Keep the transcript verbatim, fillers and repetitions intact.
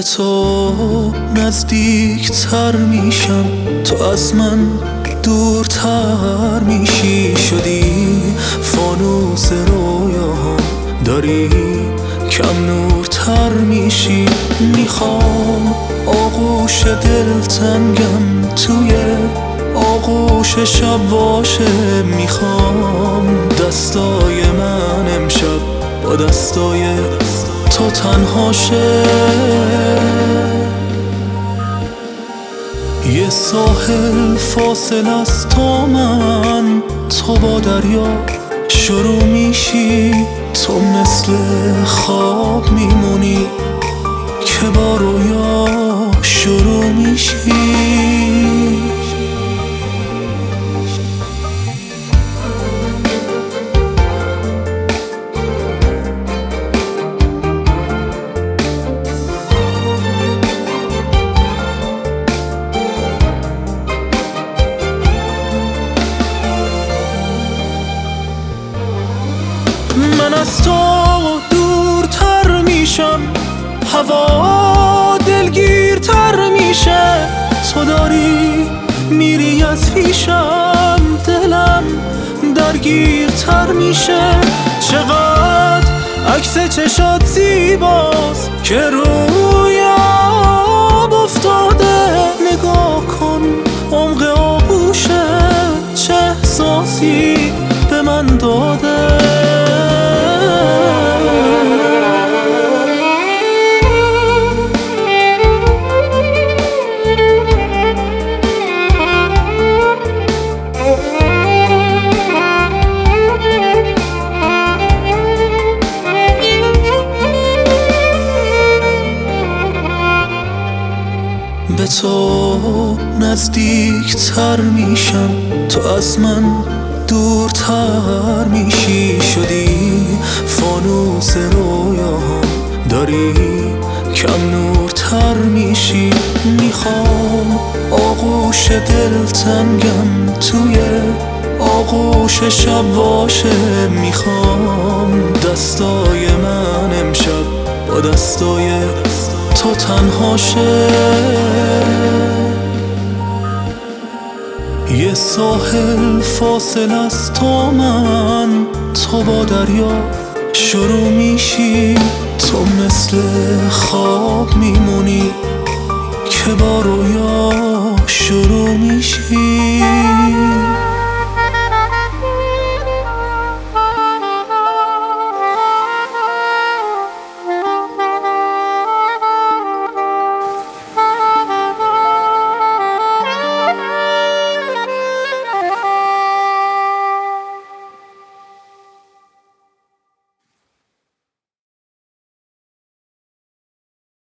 تو نزدیک تر میشم، تو از من دورتر میشی. شدی فانوس رویاها، داری کم نورتر میشی. میخوام آغوش دلتنگم توی آغوش شب باشه. میخوام دستای من امشب با دستای تو تنها شه. یه ساحل فاصل از تو من، تو با دریا شروع میشی. تو مثل خواب میمونی که با رویا شروع میشی. من از تو دورتر میشم، هوا دلگیرتر میشه. تو داری میری از پیشم، دلم درگیرتر میشه. چقدر عکس چشات زیباست که رویام افتاده. نگاه کن عمق آغوشه، چه احساسی به من داده. به تو نزدیک تر میشم، تو از من دورتر میشی. شدی فانوس رویاها، داری کم نورتر میشی. میخوام آغوش دلتنگم توی آغوش شب باشه. میخوام دستای من امشب با دستای تو تنها شه. یه ساحل فاصل از تو من، تو با دریا شروع میشی. تو مثل خواب میمونی که با رویا شروع میشی.